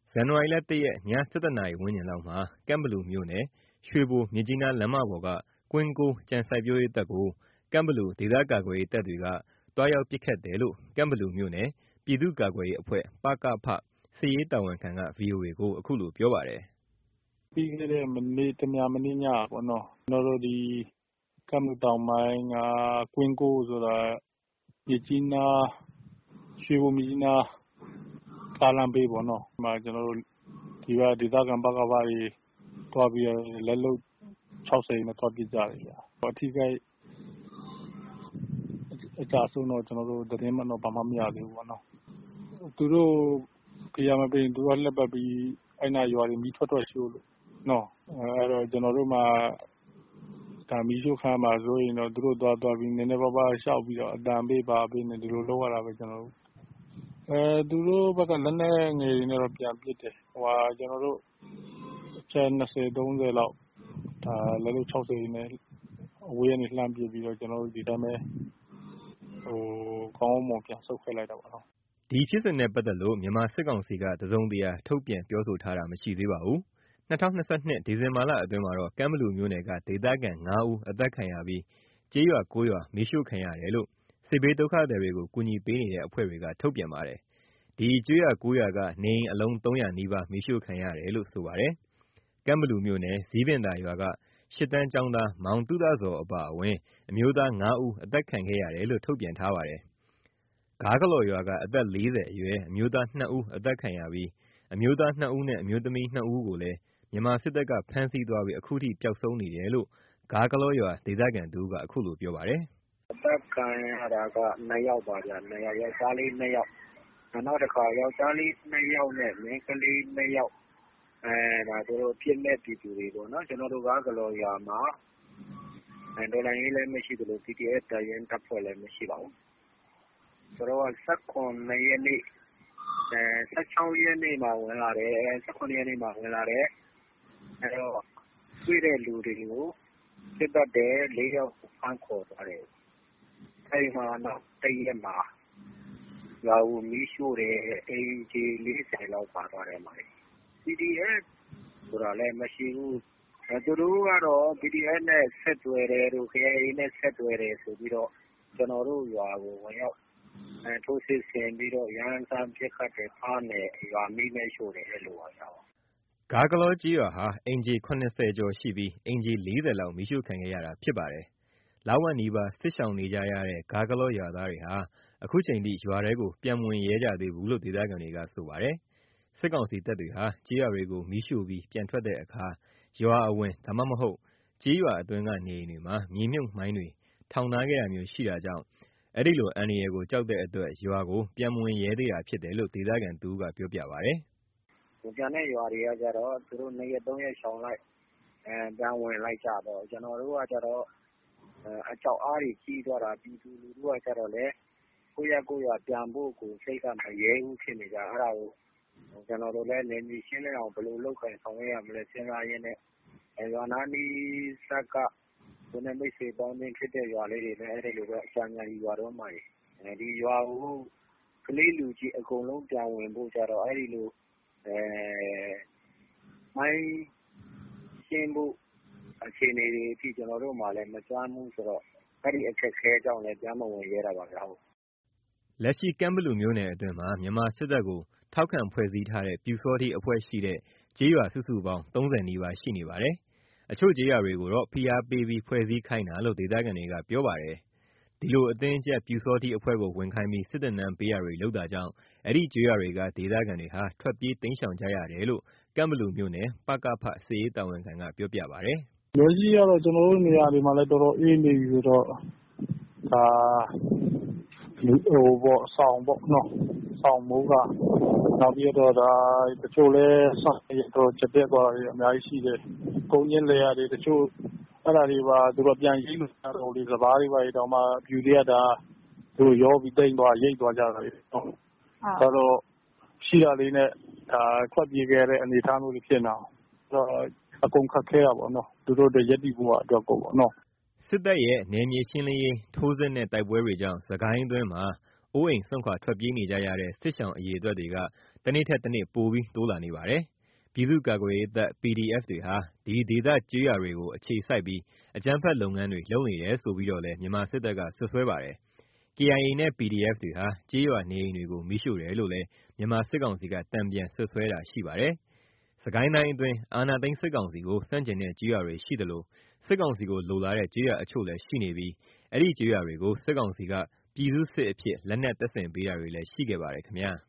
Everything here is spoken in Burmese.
ဇန်နဝါရီလ ၁ ရက် ည ၁၁ နာရီဝန်းကျင်လောက်မှာ ကန့်ဘလူမြို့နယ် ရွှေဘို-မြစ်ကြီးနား လမ်းမပေါ်က ကွင်းကိုး ကြံစိုက်ပျိုးရေးတပ်ကို ကန့်ဘလူ ဒေသကာကွယ်ရေးတပ်တွေက သွားရောက်ပစ်ခတ်တယ်လို့ ကန့်ဘလူမြို့နယ် ပြည်သူ့ကာကွယ်ရေးအဖွဲ့ ပကဖ စစ်ရေးတာဝန်ခံက ဗွီအိုအေကို အခုလိုပြောပါတယ်။ “ပြီးခဲ့တဲ့ တမြန်မနေ့ညပေါ့နော်။ ကျွန်တော်တို့ဒီကန့်ဘလူတောင်ပိုင်းက ကွင်းကိုးဆိုတာ ရွှေဘို-မြစ်ကြီးနား ကားလမ်းဘေးပေါ့နော်။ အဲ့မှာကျွန်တော်တို့ ဒီကဒေသခံပကဖတွေ သွားပြီးတော့ လက်လုပ် 60 နဲ့သွားပစ်ကြတယ်ဗျ။ အထိအခိုက်အကျအဆုံးတော့ ကျွန်တော်တို့သတင်းတော့ ဘာမှမရသေးဘူးပေါ့နော်။ သူတို့ဖိအားမပေးရင် သူတို့ကလှည့်ပတ်ပြီး အဲ့နားရွာတွေမီးထွက်ရှို့လို့နော်။ အဲ့တော့ကျွန်တော်တို့မှာ ဒါမီးရှို့ခံရမှာစိုးရိမ်တော့ သူတို့သွားပြီး နည်းနည်းပါးပါးရှောက်ပြီးတော့ အသံပေးဘာပေးနဲ့ ဒီလိုလုပ်ရတာပဲ ကျွန်တော်တို့။ သူတို့ဘက်က လက်နက်ငယ်တွေနဲ့တော့ ပြန်ပစ်တယ်။ ကျွန်တော်တို့ အချက် 20 30 လောက် လက်လုပ် 60 တွေနဲ့ အဝေးကနေလှမ်းပစ်ပြီးတော့ ကျွန်တော်တို့ ဒီတိုင်းပဲ ကောင်းကောင်းမွန်မွန်ပြန်ဆုတ်ခဲ့လိုက်တာပေါ့နော်။ ” ဒီဖြစ်စဉ်နဲ့ပတ်သက်လို့ မြန်မာစစ်ကောင်စီက တစုံတရာ ထုတ်ပြန်ပြောဆိုထားတာ မရှိသေးပါဘူး။ ၂၀၂၂ ဒီဇင်ဘာလအတွင်းမှာတော့ ကန့်ဘလူမြို့နယ်က ဒေသခံ ၅ ဦး အသတ်ခံရပြီး ကျေးရွာ ၉ ရွာ မီးရှို့ခံရတယ်လို့ စစ်ဘေးဒုက္ခသည်တွေကို ကူညီပေးနေတဲ့ အဖွဲ့တွေက ထုတ်ပြန်ပါတယ်။ ဒီကျေးရွာ ၉ ရွာက နေအိမ်အလုံး ၃၀၀ နီးပါး မီးရှို့ခံရတယ်လို့ ဆိုပါတယ်။ ကန့်ဘလူမြို့နယ် ဇီးပင်သာရွာက ၈ တန်းကျောင်းသား မောင်သုတဇော်အပါအဝင် အမျိုးသား ၅ ဦး အသတ်ခံခဲ့ရတယ်လို့ ထုတ်ပြန်ထားပါတယ်။ ဂါးဂလော်ရွာက အသက် ၄၀ အရွယ် အမျိုးသား ၂ ဦး အသတ်ခံရပြီး အမျိုးသား ၂ ဦးနဲ့ အမျိုးသမီး ၂ ဦးကိုလည်း မြန်မာစစ်တပ်က ဖမ်းဆီးသွားပြီး အခုထိ ပျောက်ဆုံးနေတယ်လို့ ဂါးဂလောရွာ ဒေသခံတဦးက အခုလိုပြောပါတယ်။ “အသတ်ခံရတာက ၂ ယောက်ပါဗျ။ ယောက်ျားလေး ၂ ယောက် နောက်တစ်ခါ ယောက်ျားလေး ၂ ယောက်နဲ့ မိန်းကလေး ၂ ယောက် သူတို့အပြစ်မဲ့ပြည်သူတွေပေါ့နော်။ ကျွန်တော်တို့ ဂါးဂလောရွာမှာ တော်လှန်ရေးလည်းမရှိသလို PDF တပ်ရင်းတပ်ဖွဲ့လည်းမရှိပါဘူး။ ဆိုတော့ ၁၇ ရက်နေ့ ၁၆ ရက်နေ့မှာဝင်လာတယ်။ အဲ့တော့ တွေ့တဲ့လူတွေကို ပစ်သတ်တယ်။ ၄ ယောက်ကိုဖမ်းခေါ်သွားတယ်။ အဲ့မှာနောက်တစ်ရက်မှာ ရွာကိုမီးရှို့တယ်။ အိမ်ခြေ 40 လောက်ပါသွားတယ်။ PDF ဆိုတာလည်းမရှိဘူး။ သူတို့ကတော့ PDF နဲ့ဆက်သွယ်တယ်တို့ KIA နဲ့ဆက်သွယ်တယ်ဆိုပြီးတော့ ကျွန်တော်တို့ရွာကို ဝင်ရောက်ထိုးစစ်ဆင်ပြီးတော့ ရမ်းသမ်းပစ်ခတ်တယ် ဖမ်းတယ် ရွာမီးလည်းရှို့တယ် အဲ့လိုပါဗျ။ ” ဂါးဂလောကျေးရွာဟာ အိမ်ခြေ ၇၀ ကျော်ရှိပြီး အိမ်ခြေ ၄၀ လောက် မီးရှို့ခံခဲ့ရတာဖြစ်ပါတယ်။ လဝက်နီးပါး စစ်ရှောင်နေကြရတဲ့ ဂါးဂလောရွာသားတွေဟာ အခုချိန်ထိ ရွာထဲကို ပြန်မဝင်ရဲကြသေးဘူးလို့ ဒေသခံတွေက ဆိုပါတယ်။ စစ်ကောင်စီတပ်တွေဟာ ကျေးရွာတွေကို မီးရှို့ပြီး ပြန်ထွက်တဲ့အခါ ရွာအဝင် ဒါမှမဟုတ် ကျေးရွာအတွင်းက နေအိမ်တွေမှာ မြေမြှုပ်မိုင်းတွေ ထောင်ထားခဲ့တာမျိုးရှိတာကြောင့် အဲဒီလို အန္တရာယ်ကို ကြောက်တဲ့အတွက် ရွာကို ပြန်မဝင်ရဲသေးတာဖြစ်တယ်လို့ ဒေသခံတဦးက ပြောပြပါတယ်။ “ကျန်တဲ့ရွာတွေကကျတော့ သူတို့ 2 ရက် 3 ရက်ရှောင်လိုက် ပြန်ဝင်လိုက်ကြပေါ့။ ကျွန်တော်တို့ကကျတော့ ကြောက်အားတွေကြီးသွားတာ ပြည်သူလူထုကကျတော့လည်း ကိုယ့်ရပ်ရွာပြန်ဖို့ကို စိတ်ကမရဲဘူးဖြစ်နေကြ။ အဲ့ဒါကို ကျွန်တော်တို့လည်း နယ်မြေရှင်းလင်းအောင် ဘယ်လိုလုပ်ကိုင်ဆောင်ရွက်ရမလဲ စဉ်းစားရင်းနဲ့ ရွာနားနီးစပ်က ကိုယ်နဲ့မိတ်ဆွေပေါင်းချင်းဖြစ်တဲ့ ရွာလေးတွေလည်း အဲ့လိုပဲ အကြံဉာဏ်ယူပါတယ်။ ဒီရွာကို ကလေးလူကြီးအကုန်လုံးပြန်ဝင်ဖို့ကျတော့ အဲ့ဒီလို မိုင်းရှင်းဖို့အခြေအနေတွေအထိ ကျွန်တော်တို့မှာလည်း မစွမ်းဘူးဆိုတော့ အဲ့ဒီအခက်အခဲကြောင့်လည်း ပြန်မဝင်ရဲတာပါဗျ။ ” လက်ရှိ ကန့်ဘလူမြို့နယ်အတွင်းမှာ မြန်မာစစ်တပ်ကို ထောက်ခံဖွဲ့စည်းထားတဲ့ ပျူစောထီးအဖွဲ့ရှိတဲ့ ကျေးရွာစုစုပေါင်း ၃၀ နီးပါးရှိနေပါတယ်။ အချို့ကျေးရွာတွေကိုတော့ ဖိအားပေးပြီး ဖွဲ့စည်းခိုင်းတာလို့ ဒေသခံတွေက ပြောပါတယ်။ ဒီလို အတင်းအကြပ် ပျူစောထီးအဖွဲ့ကိုဝင်ခိုင်းပြီး စစ်သင်တန်းပေးတာတွေ လုပ်တာကြောင့် အဲဒီကျေးရွာတွေက ဒေသခံတွေဟာ ထွက်ပြေးတိမ်းရှောင်ကြရတယ်လို့ ကန့်ဘလူမြို့နယ် ပကဖ စစ်ရေးတာဝန်ခံက ပြောပြပါတယ်။ “လက်ရှိကတော့ ကျွန်တော်တို့နေရာတွေမှာလည်း တော်တော်အေးနေပြီဆိုတော့ စောင်ပေါ့နော်။ စောင်မိုးကာ နောက်ပြီးတော့ တချို့လည်း စားဝတ်နေရေးတော်တော်ကျပ်တည်းသွားတာတွေ အများကြီးရှိတယ်။ ကုန်းမြင့်လယ်ယာတွေ တချို့ အဲ့ဒါတွေပါ သူတို့ပြန်ရိတ်လို့မရတော့ဘူးလေ။ စပါးတွေဘာတွေတောင်မှ ပျူတွေက သူတို့ရောပြီးသိမ်းသွားရိတ်သွားကြတာလေ။ အဲ့တော့ ရှိတာလေးနဲ့ ထွက်ပြေးခဲ့ရတဲ့အနေအထားမျိုးတွေဖြစ်နေတာ။ အကုန်ခက်ခဲတာပေါ့နော်။ သူတို့အတွက် ရပ်တည်ဖို့အတွက်ကိုပေါ့နော်။ ” စစ်တပ်ရဲ့ နယ်မြေရှင်းလင်းရေး ထိုးစစ်နဲ့ တိုက်ပွဲတွေကြောင့် စစ်ကိုင်းအတွင်းမှာ အိုးအိမ်စွန့်ခွာ ထွက်ပြေးနေကြရတဲ့ စစ်ရှောင်အရေအတွက်တွေကတနေ့ထက်တနေ့ပိုပြီးတိုးလာနေပါတယ်။ ပြည်သူ့ကာကွယ်ရေးတပ် PDF တွေဟာ ဒီဒေသကျေးရွာတွေကို အခြေစိုက်ပြီး အကြမ်းဖက်လုပ်ငန်းတွေ လုပ်နေတယ်ဆိုပြီးတော့လည်း မြန်မာစစ်တပ်က စွပ်စွဲပါတယ်။ KIA နဲ့ PDF တွေဟာ ကျေးရွာနေအိမ်တွေကို မီးရှို့တယ်လို့လည်း မြန်မာစစ်ကောင်စီက တန်ပြန်စွပ်စွဲတာရှိပါတယ်။ စစ်ကိုင်းတိုင်းအတွင်း အာဏာသိမ်းစစ်ကောင်စီကို ဆန့်ကျင်တဲ့ကျေးရွာတွေရှိသလို စစ်ကောင်စီကိုလိုလားတဲ့ ကျေးရွာအချို့လည်းရှိနေပြီး အဲဒီကျေးရွာတွေကို စစ်ကောင်စီက ပြည်သူ့စစ်အဖြစ် လက်နက်တပ်ဆင်ပေးတာတွေလည်း ရှိခဲ့ပါတယ်ခင်ဗျာ။